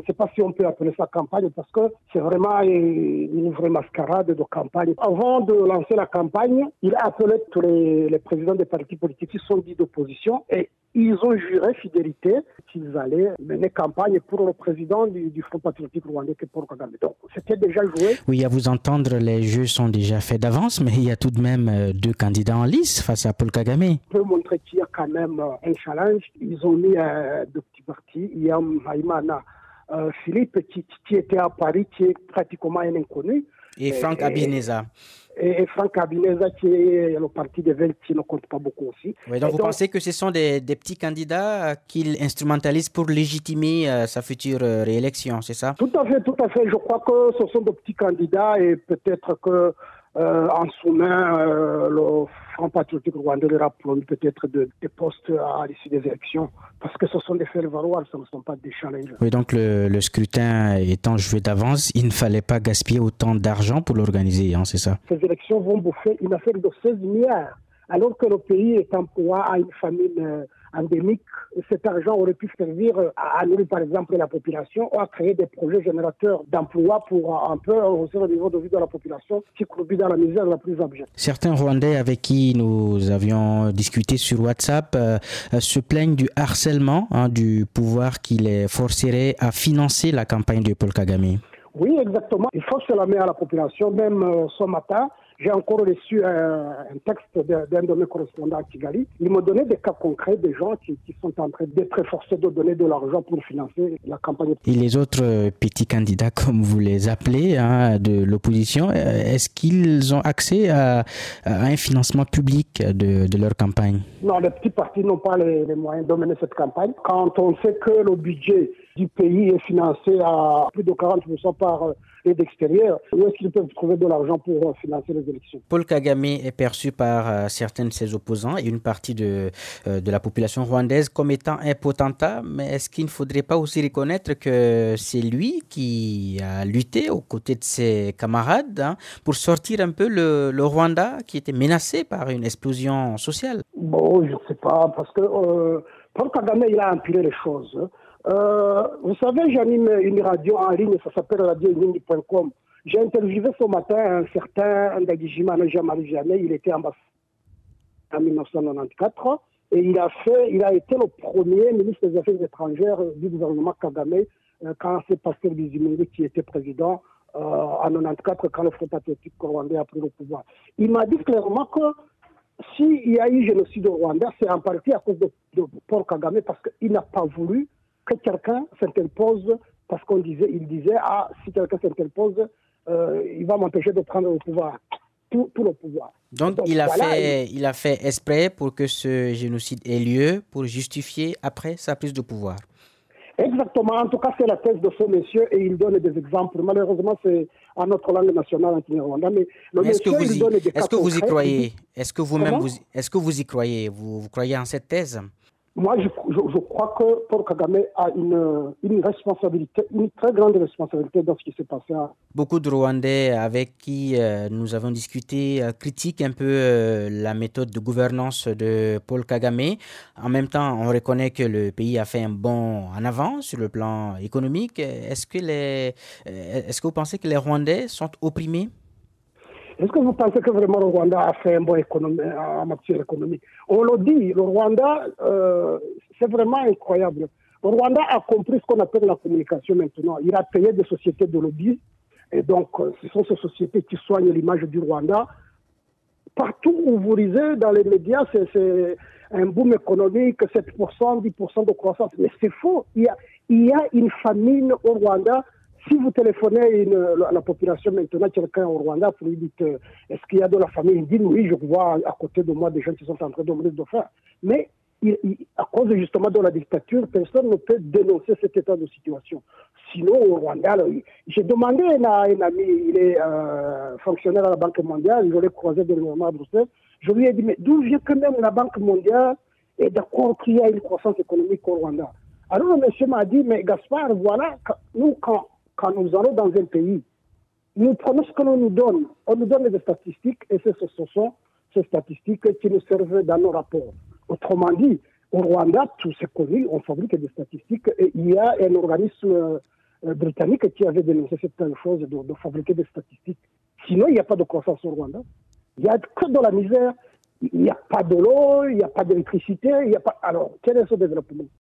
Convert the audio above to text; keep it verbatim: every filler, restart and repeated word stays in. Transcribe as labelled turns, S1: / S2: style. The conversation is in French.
S1: ne sais pas si on peut appeler ça campagne parce que c'est vraiment une vraie mascarade de campagne. Avant de lancer la campagne, il a appelé tous les, les présidents des partis politiques qui sont dits d'opposition et ils ont juré fidélité qu'ils allaient mener campagne pour le président du, du Front patriotique rwandais, qui est Paul Kagame. Donc, c'était déjà joué.
S2: Oui, à vous entendre, les jeux sont déjà faits d'avance, mais il y a tout de même deux candidats en lice face à Paul Kagame.
S1: On peut montrer qu'il y a quand même un challenge. Ils ont mis euh, deux petits partis. Il y a Maïmana euh, Philippe qui, qui était à Paris, qui est pratiquement un inconnu.
S2: Et Franck et, Habineza.
S1: Et, et Franck Habineza qui est le parti des Verts qui ne compte pas beaucoup aussi.
S2: Oui, donc et vous donc, pensez que ce sont des, des petits candidats qu'il instrumentalise pour légitimer euh, sa future euh, réélection, c'est ça?
S1: Tout à fait, tout à fait. Je crois que ce sont de petits candidats et peut-être que Euh, en sous-main, euh, le Front patriotique rwandais leur a promis peut-être de, des postes à l'issue des élections, parce que ce sont des faits valoir, ce ne sont pas des challenges.
S2: Oui, donc le, le scrutin étant joué d'avance, il ne fallait pas gaspiller autant d'argent pour l'organiser, hein, c'est ça?
S1: Ces élections vont bouffer une affaire de seize milliards, alors que le pays est en proie à une famine euh, endémique. Cet argent aurait pu servir à nourrir par exemple la population ou à créer des projets générateurs d'emplois pour un peu hausser le niveau de vie de la population qui croupit dans la misère la plus abjecte.
S2: Certains Rwandais avec qui nous avions discuté sur WhatsApp euh, se plaignent du harcèlement hein, du pouvoir qui les forcerait à financer la campagne de Paul Kagame.
S1: Oui, exactement. Il faut se la mettre à la population. Même euh, ce matin, j'ai encore reçu un, un texte d'un de mes correspondants à Kigali. Il m'a donné des cas concrets des gens qui, qui sont en train d'être forcés de donner de l'argent pour financer la campagne.
S2: Et les autres petits candidats, comme vous les appelez, hein, de l'opposition, est-ce qu'ils ont accès à, à un financement public de, de leur campagne?
S1: Non, les petits partis n'ont pas les, les moyens de mener cette campagne. Quand on sait que le budget du pays est financé à plus de quarante pour cent par l'aide extérieure, où est-ce qu'ils peuvent trouver de l'argent pour financer les élections?
S2: Paul Kagame est perçu par euh, certains de ses opposants et une partie de, euh, de la population rwandaise comme étant un potentat, mais est-ce qu'il ne faudrait pas aussi reconnaître que c'est lui qui a lutté aux côtés de ses camarades hein, pour sortir un peu le, le Rwanda qui était menacé par une explosion sociale?
S1: Bon, je ne sais pas, parce que euh, Paul Kagame, il a empiré les choses. Euh, vous savez, j'anime une radio en ligne, ça s'appelle radio inindi point com. J'ai interviewé ce matin un certain Ndagijimana Jean-Marie Vianney, il était ambassadeur en dix-neuf cent quatre-vingt-quatorze et il a fait, il a été le premier ministre des Affaires étrangères du gouvernement Kagame euh, quand c'est Pasteur Bizimungu qui était président euh, en quatre-vingt-quatorze quand le Front patriotique rwandais a pris le pouvoir. Il m'a dit clairement que s'il y a eu génocide au Rwanda, c'est en partie à cause de, de Paul Kagame parce qu'il n'a pas voulu que quelqu'un s'interpose parce qu'on disait, il disait, ah, si quelqu'un s'interpose, euh, il va m'empêcher de prendre le pouvoir, tout, tout le pouvoir.
S2: Donc, Donc il, a voilà, fait, il... il a fait exprès pour que ce génocide ait lieu, pour justifier après sa prise de pouvoir.
S1: Exactement, en tout cas c'est la thèse de ce monsieur et il donne des exemples. Malheureusement c'est en notre langue nationale en Kinyarwanda, mais le
S2: mais est-ce
S1: monsieur
S2: que vous
S1: il
S2: y,
S1: donne des cas
S2: est-ce que vous y croyez? Est-ce que vous-même vous, est-ce que vous y croyez? Vous, vous croyez en cette thèse?
S1: Moi, je, je, je crois que Paul Kagame a une, une responsabilité, une très grande responsabilité dans ce qui s'est passé.
S2: Beaucoup de Rwandais avec qui euh, nous avons discuté euh, critiquent un peu euh, la méthode de gouvernance de Paul Kagame. En même temps, on reconnaît que le pays a fait un bond en avant sur le plan économique. Est-ce que, les, est-ce que vous pensez que les Rwandais sont opprimés?
S1: Est-ce que vous pensez que vraiment le Rwanda a fait un bon économie, en matière économique? On le dit, le Rwanda, euh, c'est vraiment incroyable. Le Rwanda a compris ce qu'on appelle la communication maintenant. Il a payé des sociétés de lobby. Et donc, ce sont ces sociétés qui soignent l'image du Rwanda. Partout où vous lisez dans les médias, c'est, c'est un boom économique, sept pour cent, dix pour cent de croissance. Mais c'est faux. Il y a, il y a une famine au Rwanda. Si vous téléphonez une, à la population maintenant, quelqu'un au Rwanda, vous lui dites euh, est-ce qu'il y a de la famille? Il dit oui, je vois à côté de moi des gens qui sont en train de mourir de faim. Mais il, il, à cause justement de la dictature, personne ne peut dénoncer cet état de situation. Sinon, au Rwanda, là, j'ai demandé à un ami, il est euh, fonctionnaire à la Banque mondiale, je l'ai croisé dernièrement à Bruxelles, je lui ai dit mais d'où vient que même la Banque mondiale est d'accord qu'il y a une croissance économique au Rwanda? Alors le monsieur m'a dit mais Gaspard, voilà, nous quand Quand nous allons dans un pays, nous prenons ce que l'on nous donne. On nous donne des statistiques et ce, ce sont ces statistiques qui nous servent dans nos rapports. Autrement dit, au Rwanda, tout c'est connu, on fabrique des statistiques et il y a un organisme euh, britannique qui avait dénoncé cette chose de, de fabriquer des statistiques. Sinon, il n'y a pas de croissance au Rwanda. Il n'y a que de la misère. Il n'y a pas de l'eau, il n'y a pas d'électricité, il n'y a pas... Alors, quel est ce développement?